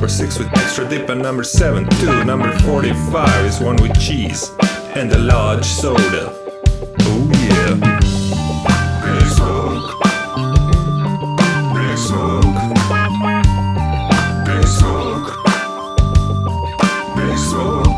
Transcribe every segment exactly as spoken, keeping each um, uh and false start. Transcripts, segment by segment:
Number six with extra dip and number seven too. Number forty-five is one with cheese and a large soda. Oh yeah. Big smoke. Big smoke. Big smoke. Big smoke.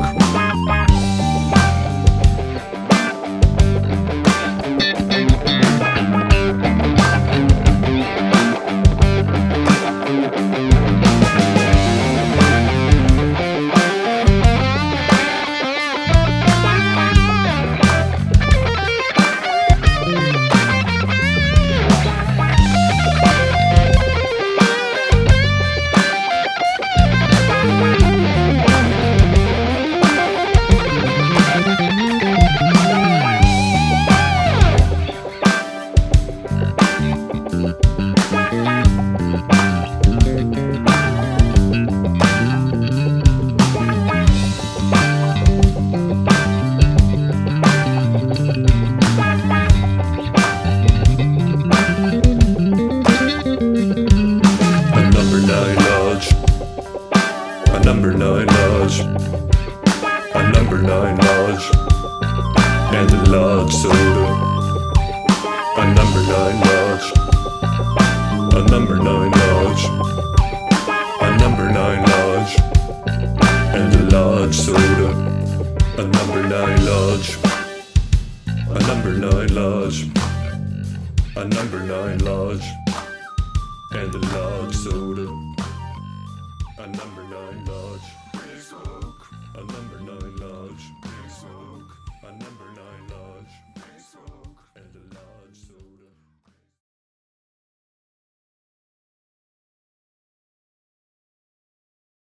A number nine large, a number nine large, and a large soda. A number nine large, a number nine large, a number nine large, and a large soda. A number nine large, a number nine large, a number nine large, and a large soda. A number nine large.